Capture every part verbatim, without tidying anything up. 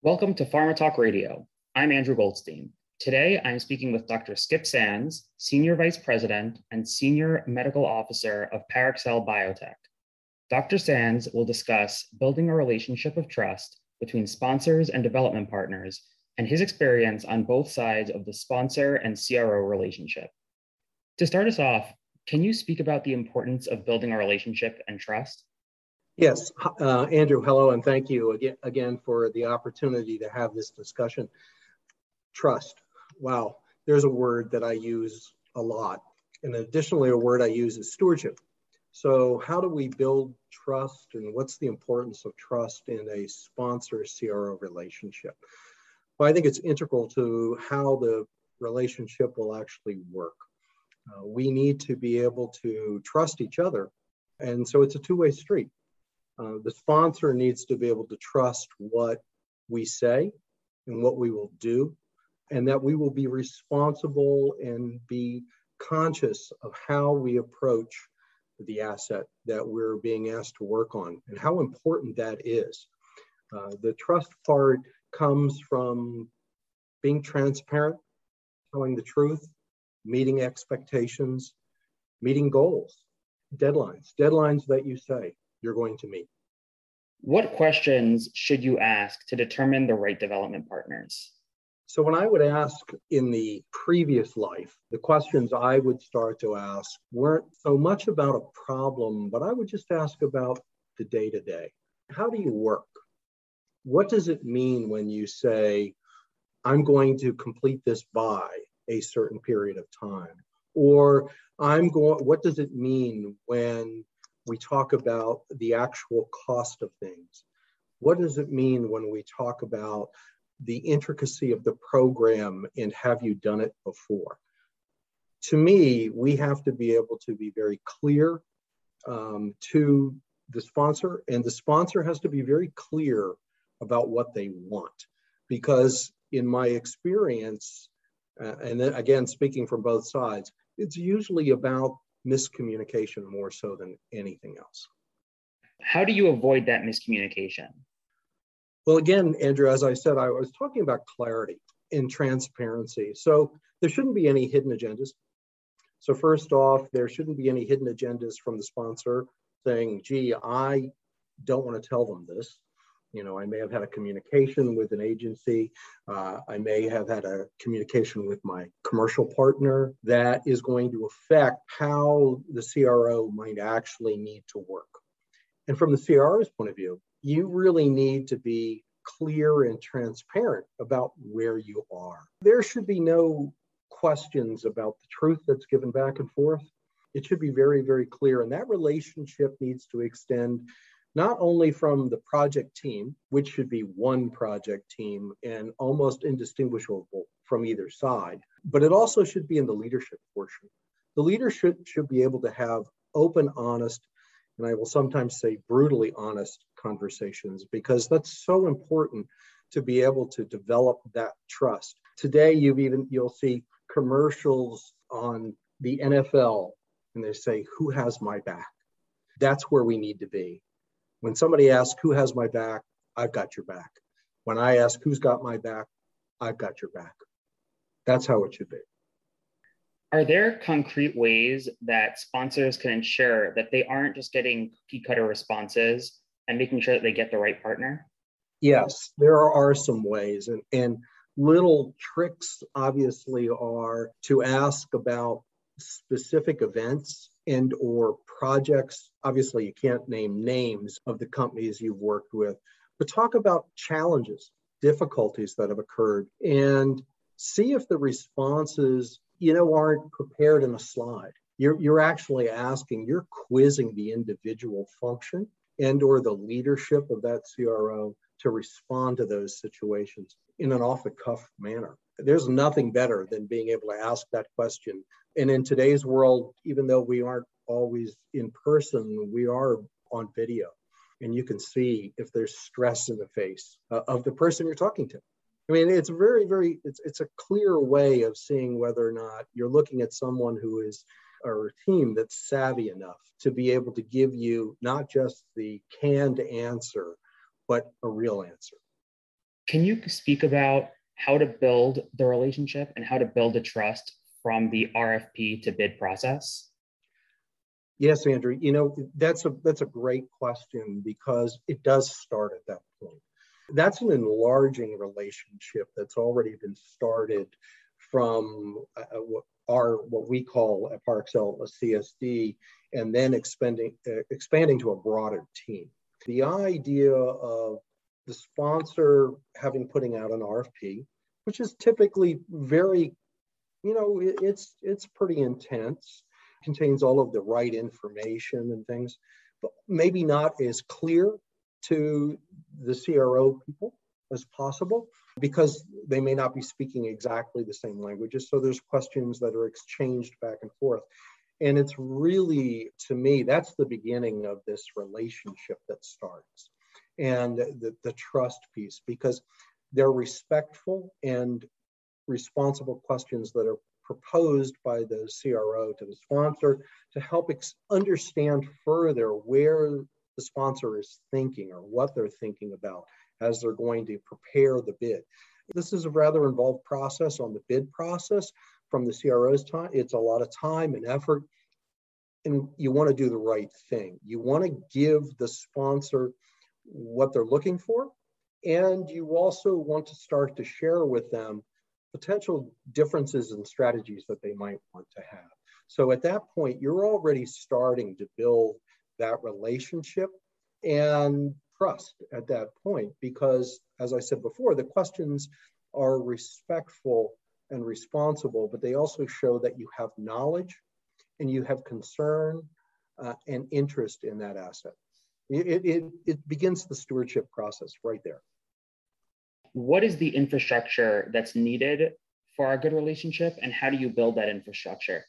Welcome to Pharma Talk Radio. I'm Andrew Goldstein. Today, I'm speaking with Doctor Skip Sands, Senior Vice President and Senior Medical Officer of Parexel Biotech. Doctor Sands will discuss building a relationship of trust between sponsors and development partners and his experience on both sides of the sponsor and C R O relationship. To start us off, can you speak about the importance of building a relationship and trust? Yes, uh, Andrew, hello, and thank you again, again for the opportunity to have this discussion. Trust. Wow, there's a word that I use a lot. And additionally, a word I use is stewardship. So how do we build trust, and what's the importance of trust in a sponsor-C R O relationship? Well, I think it's integral to how the relationship will actually work. Uh, we need to be able to trust each other, and so it's a two-way street. Uh, the sponsor needs to be able to trust what we say and what we will do, and that we will be responsible and be conscious of how we approach the asset that we're being asked to work on and how important that is. Uh, the trust part comes from being transparent, telling the truth, meeting expectations, meeting goals, deadlines, deadlines that you say you're going to meet. What questions should you ask to determine the right development partners? So when I would ask in the previous life, the questions I would start to ask weren't so much about a problem, but I would just ask about the day-to-day. How do you work? What does it mean when you say, I'm going to complete this by a certain period of time? Or I'm going, what does it mean when we talk about the actual cost of things? What does it mean when we talk about the intricacy of the program and have you done it before? To me, we have to be able to be very clear um, to the sponsor, and the sponsor has to be very clear about what they want. Because in my experience, uh, and then again, speaking from both sides, it's usually about miscommunication more so than anything else. How do you avoid that miscommunication? Well, again, Andrew, as I said, I was talking about clarity and transparency. So there shouldn't be any hidden agendas. So first off, there shouldn't be any hidden agendas from the sponsor saying, gee, I don't want to tell them this. You know, I may have had a communication with an agency. Uh, I may have had a communication with my commercial partner that is going to affect how the C R O might actually need to work. And from the C R O's point of view, you really need to be clear and transparent about where you are. There should be no questions about the truth that's given back and forth. It should be very, very clear. And that relationship needs to extend not only from the project team, which should be one project team and almost indistinguishable from either side, but it also should be in the leadership portion. The leadership should be able to have open, honest, and I will sometimes say brutally honest conversations, because that's so important to be able to develop that trust. Today, you've even, you'll see commercials on the N F L, and they say, who has my back? That's where we need to be. When somebody asks, who has my back? I've got your back. When I ask, who's got my back? I've got your back. That's how it should be. Are there concrete ways that sponsors can ensure that they aren't just getting cookie cutter responses and making sure that they get the right partner? Yes, there are some ways. And, and little tricks, obviously, are to ask about specific events and or projects. Obviously, you can't name names of the companies you've worked with, but talk about challenges, difficulties that have occurred, and see if the responses, you know, aren't prepared in a slide. You're, you're actually asking, you're quizzing the individual function and or the leadership of that C R O to respond to those situations in an off-the-cuff manner. There's nothing better than being able to ask that question. And in today's world, even though we aren't always in person, we are on video. And you can see if there's stress in the face uh, of the person you're talking to. I mean, it's very, very, it's, it's a clear way of seeing whether or not you're looking at someone who is, or a team that's savvy enough to be able to give you not just the canned answer, but a real answer. Can you speak about how to build the relationship and how to build the trust from the R F P to bid process? Yes, Andrew, you know, that's a that's a great question because it does start at that point. That's an enlarging relationship that's already been started from uh, what our what we call at Parexel a C S D, and then expanding uh, expanding to a broader team. The idea of the sponsor having putting out an R F P, which is typically very, you know, it, it's it's pretty intense, contains all of the right information and things, but maybe not as clear to the C R O people as possible because they may not be speaking exactly the same languages. So there's questions that are exchanged back and forth. And it's really, to me, that's the beginning of this relationship that starts. And the, the trust piece, because they're respectful and responsible questions that are proposed by the C R O to the sponsor to help ex- understand further where the sponsor is thinking or what they're thinking about as they're going to prepare the bid. This is a rather involved process on the bid process from the C R O's time. It's a lot of time and effort, and you want to do the right thing. You want to give the sponsor what they're looking for, and you also want to start to share with them potential differences in strategies that they might want to have. So at that point, you're already starting to build that relationship and trust at that point, because as I said before, the questions are respectful and responsible, but they also show that you have knowledge and you have concern uh, and interest in that asset. It, it, it begins the stewardship process right there. What is the infrastructure that's needed for a good relationship, and how do you build that infrastructure?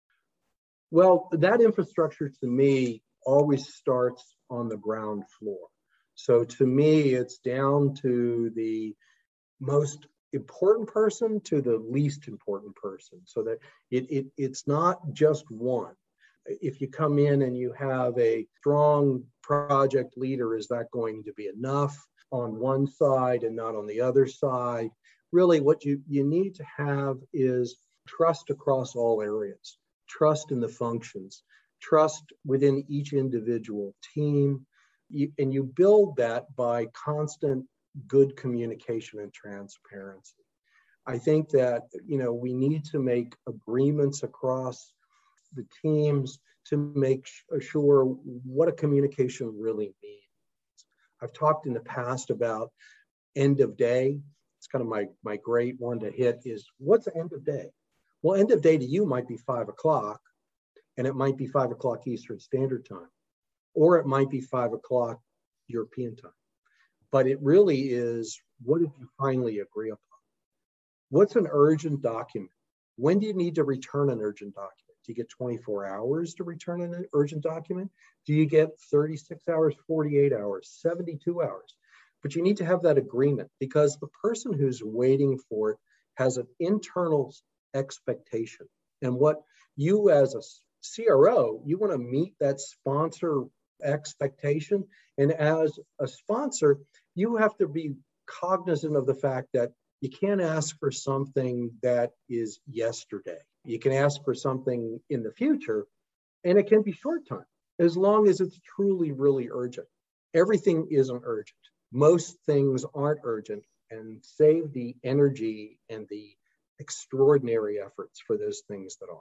Well, that infrastructure to me always starts on the ground floor. So to me, it's down to the most important person to the least important person, so that it, it it's not just one. If you come in and you have a strong project leader, is that going to be enough on one side and not on the other side? Really, what you, you need to have is trust across all areas, trust in the functions, trust within each individual team. You, and you build that by constant good communication and transparency. I think that, you know, we need to make agreements across the teams to make sure what a communication really means. I've talked in the past about end of day. It's kind of my, my great one to hit is, what's the end of day? Well, end of day to you might be five o'clock, and it might be five o'clock Eastern Standard Time, or it might be five o'clock European time. But it really is, what did you finally agree upon? What's an urgent document? When do you need to return an urgent document? Do you get twenty-four hours to return an urgent document? Do you get thirty-six hours, forty-eight hours, seventy-two hours? But you need to have that agreement, because the person who's waiting for it has an internal expectation. And what you as a C R O, you want to meet that sponsor expectation. And as a sponsor, you have to be cognizant of the fact that you can't ask for something that is yesterday. You can ask for something in the future, and it can be short time, as long as it's truly, really urgent. Everything isn't urgent. Most things aren't urgent, and save the energy and the extraordinary efforts for those things that are.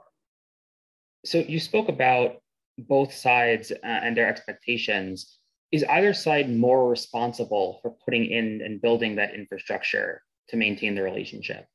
So you spoke about both sides uh, and their expectations. Is either side more responsible for putting in and building that infrastructure to maintain the relationship?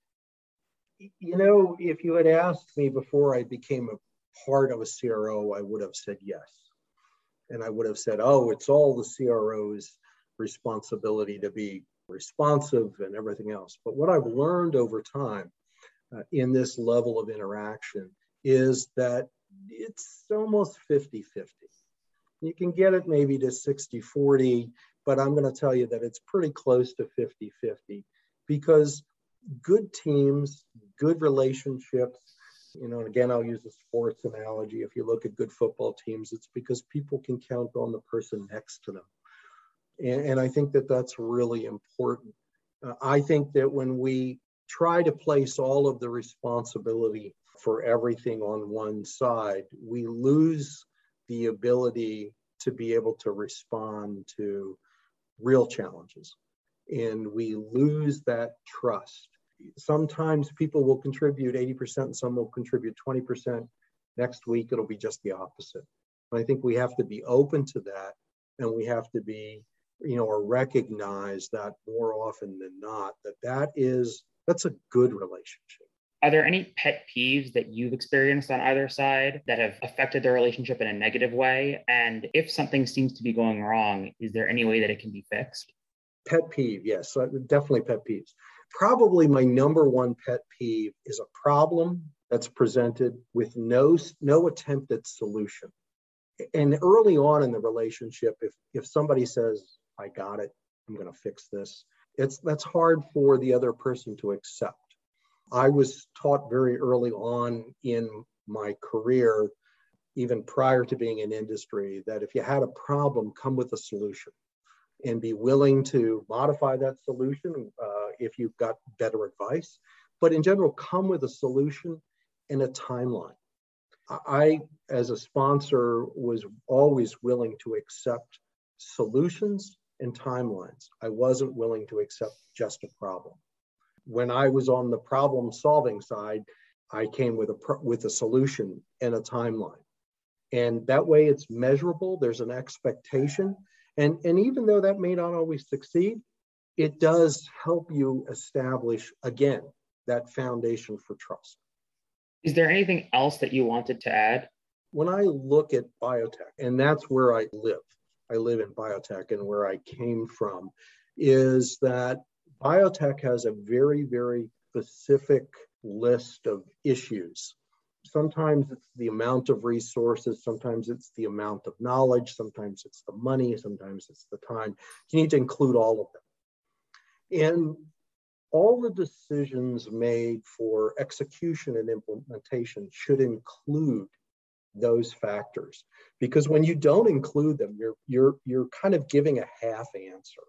You know, if you had asked me before I became a part of a C R O, I would have said yes. And I would have said, oh, it's all the C R O's responsibility to be responsive and everything else. But what I've learned over time uh, in this level of interaction is that it's almost fifty fifty. You can get it maybe to sixty forty, but I'm going to tell you that it's pretty close to fifty fifty, because good teams, good relationships, you know, and again, I'll use a sports analogy. If you look at good football teams, it's because people can count on the person next to them. And, and I think that that's really important. Uh, I think that when we try to place all of the responsibility for everything on one side, we lose the ability to be able to respond to real challenges. And we lose that trust. Sometimes people will contribute eighty percent and some will contribute twenty percent. Next week, it'll be just the opposite. And I think we have to be open to that, and we have to be, you know, or recognize that more often than not, that that is, that's a good relationship. Are there any pet peeves that you've experienced on either side that have affected the relationship in a negative way? And if something seems to be going wrong, is there any way that it can be fixed? Pet peeve, yes, definitely pet peeves. Probably my number one pet peeve is a problem that's presented with no, no attempt at solution. And early on in the relationship, if, if somebody says, I got it, I'm going to fix this, it's, that's hard for the other person to accept. I was taught very early on in my career, even prior to being in industry, that if you had a problem, come with a solution and be willing to modify that solution uh, if you've got better advice. But in general, come with a solution and a timeline. I, as a sponsor, was always willing to accept solutions and timelines. I wasn't willing to accept just a problem. When I was on the problem-solving side, I came with a with a solution and a timeline. And that way it's measurable, there's an expectation. And, and even though that may not always succeed, it does help you establish, again, that foundation for trust. Is there anything else that you wanted to add? When I look at biotech, and that's where I live, I live in biotech and where I came from, is that biotech has a very, very specific list of issues. Sometimes it's the amount of resources, sometimes it's the amount of knowledge, sometimes it's the money, sometimes it's the time. You need to include all of them. And all the decisions made for execution and implementation should include those factors. Because when you don't include them, you're, you're, you're kind of giving a half answer.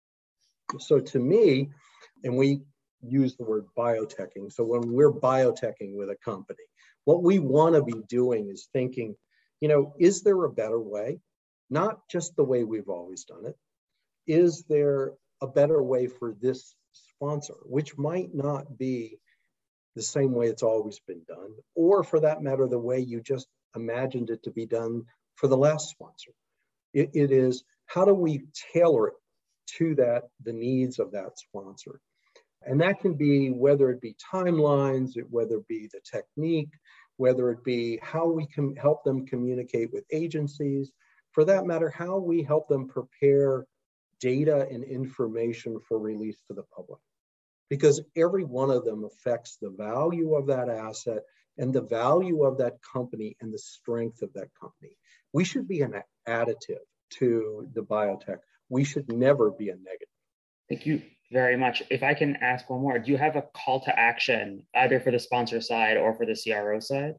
So to me, and we use the word bioteching, so when we're bioteching with a company, what we want to be doing is thinking, you know, is there a better way? Not just the way we've always done it. Is there a better way for this sponsor, which might not be the same way it's always been done, or for that matter, the way you just imagined it to be done for the last sponsor. It, it is, how do we tailor it to that, the needs of that sponsor? And that can be, whether it be timelines, whether it be the technique, whether it be how we can help them communicate with agencies, for that matter, how we help them prepare data and information for release to the public. Because every one of them affects the value of that asset and the value of that company and the strength of that company. We should be an additive to the biotech. We should never be a negative. Thank you very much. If I can ask one more, do you have a call to action either for the sponsor side or for the C R O side?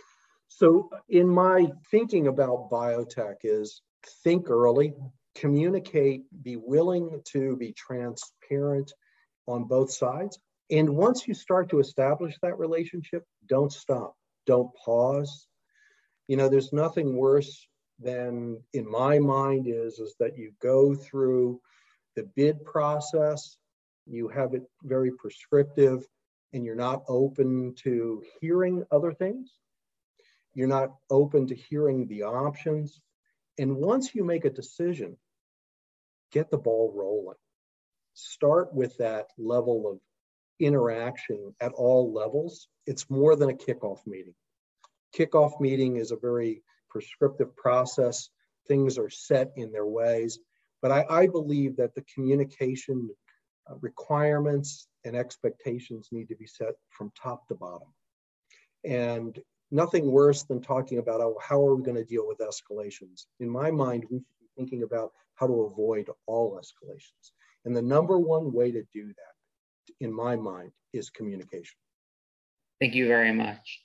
So in my thinking about biotech is think early, communicate, be willing to be transparent on both sides. And once you start to establish that relationship, don't stop, don't pause. You know, there's nothing worse than, in my mind, is, is that you go through the bid process, you have it very prescriptive, and you're not open to hearing other things. You're not open to hearing the options. And once you make a decision, get the ball rolling. Start with that level of interaction at all levels. It's more than a kickoff meeting. Kickoff meeting is a very prescriptive process. Things are set in their ways. But I, I believe that the communication uh, requirements and expectations need to be set from top to bottom. And nothing worse than talking about, oh, how are we going to deal with escalations? In my mind, we should be thinking about how to avoid all escalations. And the number one way to do that, in my mind, is communication. Thank you very much.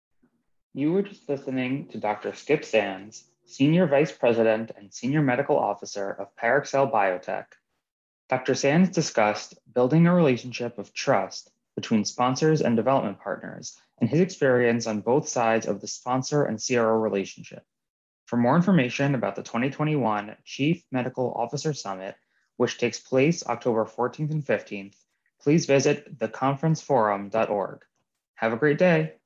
You were just listening to Doctor Skip Sands, Senior Vice President and Senior Medical Officer of Parexel Biotech. Doctor Sands discussed building a relationship of trust between sponsors and development partners and his experience on both sides of the sponsor and C R O relationship. For more information about the twenty twenty-one Chief Medical Officer Summit, which takes place October fourteenth and fifteenth, please visit the conference forum dot org. Have a great day.